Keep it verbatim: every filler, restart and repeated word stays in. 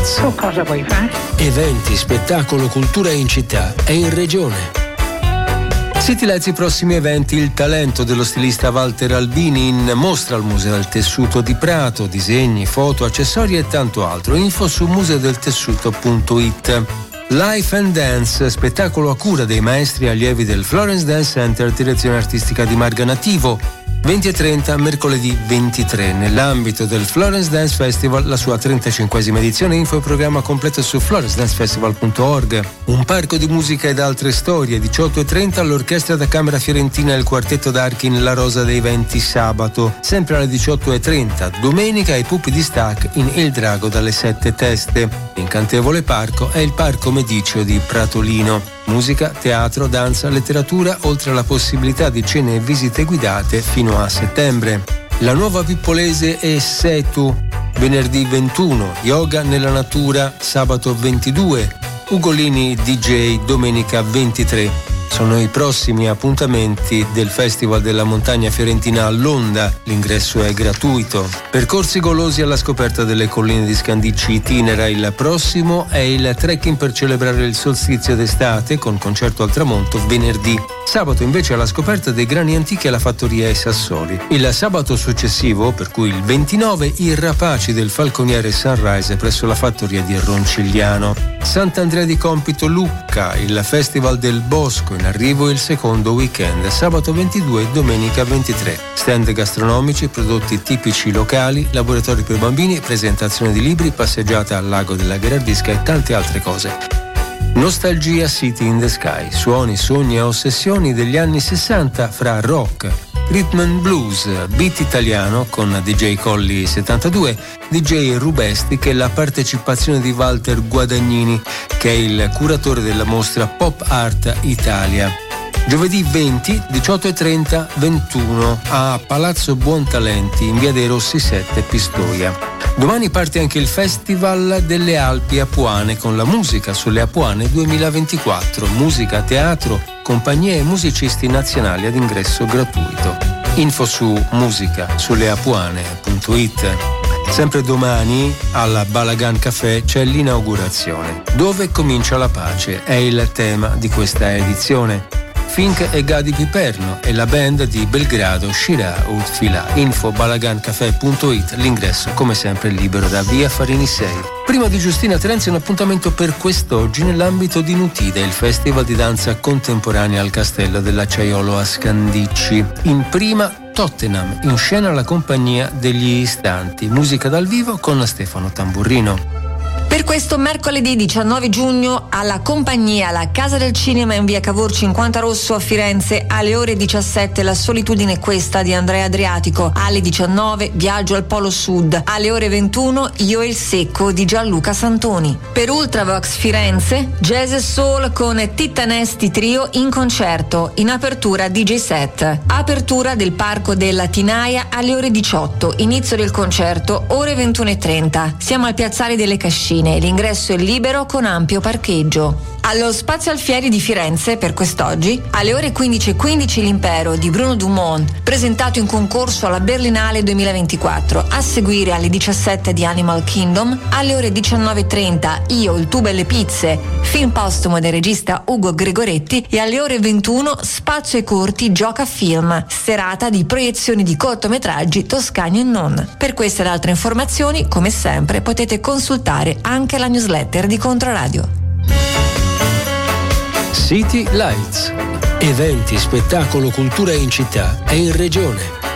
Lights. Tu cosa vuoi fare? Eventi, spettacolo, cultura in città e in regione. City Lights, i prossimi eventi: il talento dello stilista Walter Albini in mostra al Museo del Tessuto di Prato, disegni, foto, accessori e tanto altro. Info su museodeltessuto punto it. Life and Dance, spettacolo a cura dei maestri allievi del Florence Dance Center, direzione artistica di Marga Nativo. venti e trenta, mercoledì ventitré, nell'ambito del Florence Dance Festival, la sua trentacinquesima edizione. Info e programma completo su florence dance festival punto org. Un parco di musica ed altre storie, diciotto e trenta, l'Orchestra da Camera Fiorentina e il Quartetto d'Arkin La Rosa dei Venti sabato, sempre alle diciotto e trenta. Domenica i Pupi di Stac in Il Drago dalle Sette Teste. L'incantevole parco è il Parco Mediceo di Pratolino. Musica, teatro, danza, letteratura, oltre alla possibilità di cene e visite guidate fino a settembre. La Nuova Pippolese e Setu, venerdì ventuno, yoga nella natura, sabato ventidue, Ugolini D J, domenica ventitré. Sono i prossimi appuntamenti del Festival della Montagna Fiorentina all'Onda. L'ingresso è gratuito. Percorsi golosi alla scoperta delle colline di Scandicci itinera. Il prossimo è il trekking per celebrare il solstizio d'estate con concerto al tramonto venerdì. Sabato invece alla scoperta dei grani antichi alla fattoria ai Sassoli. Il sabato successivo, per cui il ventinove, i rapaci del Falconiere Sunrise presso la fattoria di Roncigliano. Sant'Andrea di Compito Lucca, il Festival del Bosco, in arrivo il secondo weekend, sabato ventidue e domenica ventitré. Stand gastronomici, prodotti tipici locali, laboratori per bambini, presentazione di libri, passeggiata al lago della Gherardisca e tante altre cose. Nostalgia City in the Sky, suoni, sogni e ossessioni degli anni sessanta fra rock, rhythm and blues, beat italiano con D J Colli settantadue, D J Rubestic e la partecipazione di Walter Guadagnini, che è il curatore della mostra Pop Art Italia. Giovedì venti, diciotto e trenta, ventuno a Palazzo Buontalenti in via dei Rossi sette, Pistoia. Domani parte anche il Festival delle Alpi Apuane con la musica sulle Apuane duemilaventiquattro, musica, teatro, compagnie e musicisti nazionali ad ingresso gratuito. Info su musica sulle apuane punto it. Sempre domani alla Balagan Café c'è l'inaugurazione. Dove comincia la pace è il tema di questa edizione. Fink e Gadi Piperno e la band di Belgrado Shira Utfila. Info balagancafè punto it. L'ingresso come sempre è libero da via Farini sei. Prima di Giustina Terenzi un appuntamento per quest'oggi nell'ambito di Nutide, il festival di danza contemporanea al Castello dell'Acciaiolo a Scandicci. In prima Tottenham, in scena la compagnia degli Istanti, musica dal vivo con Stefano Tamburrino. Per questo mercoledì diciannove giugno alla compagnia La Casa del Cinema in via Cavour cinquanta Rosso a Firenze, alle ore diciassette La solitudine è questa di Andrea Adriatico, alle diciannove Viaggio al Polo Sud, alle ore ventuno Io e il Secco di Gianluca Santoni. Per Ultravox Firenze, Jazz e Soul con Tittanesti Trio in concerto, in apertura D J set. Apertura del Parco della Tinaia alle ore diciotto, inizio del concerto ore ventuno e trenta. Siamo al Piazzale delle Cascine. L'ingresso è libero con ampio parcheggio. Allo Spazio Alfieri di Firenze, per quest'oggi, alle ore quindici e quindici l'Impero di Bruno Dumont, presentato in concorso alla Berlinale duemilaventiquattro. A seguire alle diciassette di Animal Kingdom, alle ore diciannove e trenta Io, il tubo e le pizze, film postumo del regista Ugo Gregoretti, e alle ore ventuno Spazio ai Corti Gioca Film, serata di proiezioni di cortometraggi toscani e non. Per queste ed altre informazioni, come sempre, potete consultare anche la newsletter di Controradio. City Lights. Eventi, spettacolo, cultura in città e in regione.